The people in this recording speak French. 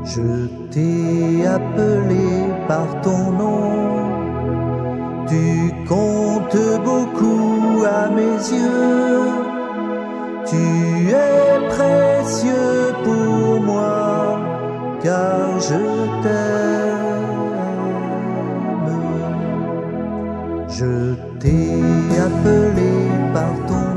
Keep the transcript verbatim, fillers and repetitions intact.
Je t'ai appelé par ton nom, tu comptes beaucoup à mes yeux, tu es précieux pour moi, car je t'aime. Je t'ai appelé par ton nom.